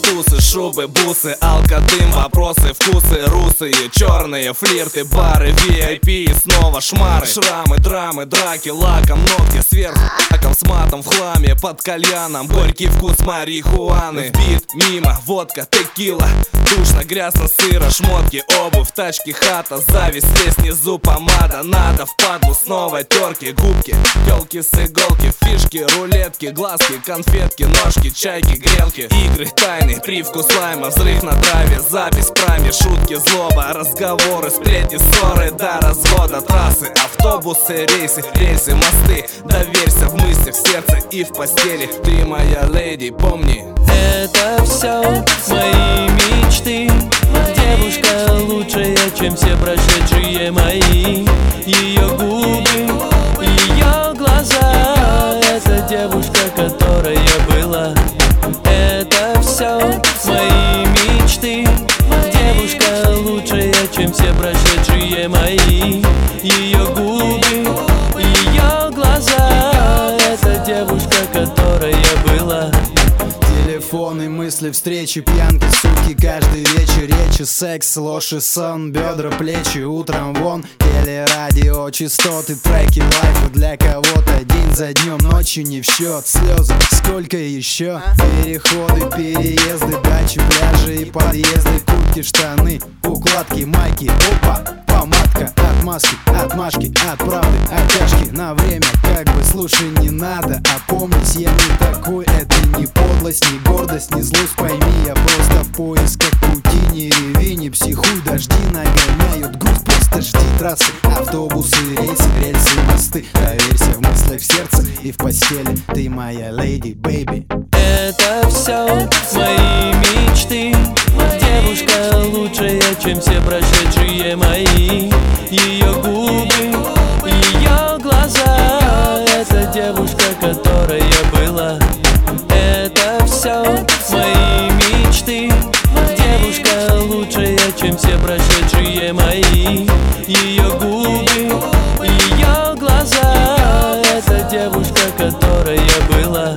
тусы, шубы, бусы, алкодым, вопросы, вкусы, русые, черные, флирты, бары, VIP и снова шмары. Шрамы, драмы, драки, лаком, ногти сверху, лаком с матом в хламе, под кальяном, горький вкус марихуаны. Бит, мимо, водка, текила, душно, грязно, сыро, шмотки, обувь, тачки, хата, зависть, здесь внизу помада. Надо впадлу снова терки, губки, телки с иголки, фишки, рулетки, глазки, конфетки, ножки, чайки, грелки, игры, тайны, привкус лайма, взрыв на траве, запись в прайме, шутки, злоба, разговоры, сплетни, ссоры до развода, трассы, автобусы, рейсы, рельсы, мосты. Доверься в мыслях, в сердце и в постели. Ты моя леди, помни. Это все мои мечты. Девушка лучшая, чем все прошедшие мои. Ее губы, ее глаза. Это девушка, которая была. Это все мои мечты. Девушка лучшая, чем все прошедшие мои. Ее губы, ее глаза. Это девушка, которая была. Телефоны, мысли, встречи, пьянки, суки, каждый вечер речи, секс, ложь и сон, бедра, плечи, утром вон, телерадио, частоты, треки, лайфы для кого-то, день за днем, ночью не в счет, слезы, сколько еще, переходы, переезды, дачи, пляжи и подъезды, куртки, штаны, укладки, майки, опа, помадка, отмазки, отмашки, от правды, оттяжки, на время, как бы, слушай, не надо, опомнись, я не такой, это не подлость, не гордость, не злость, пойми, я просто в поисках пути. Не реви, не психуй, дожди нагоняют грусть, просто жди трассы, автобусы, рейсы, рельсы, мосты. Доверься в мыслях, в сердце и в постели. Ты моя леди, бэйби. Это все мои мечты. Девушка лучшая, чем все прошедшие мои. Ее губы, ее глаза. Это девушка, которая была. Это все мои мечты. Девушка лучшая, чем все прошедшие мои. Ее губы, ее глаза. Это девушка, которая была.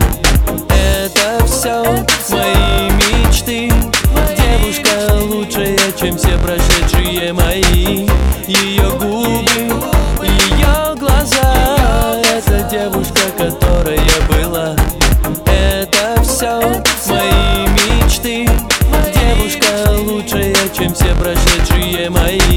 Это все мои мечты. Девушка лучшая, чем все прошедшие мои. Ее губы, ее глаза. Это девушка, которая была. Это все мои мечты. Девушка лучшая, чем все прошедшие мои.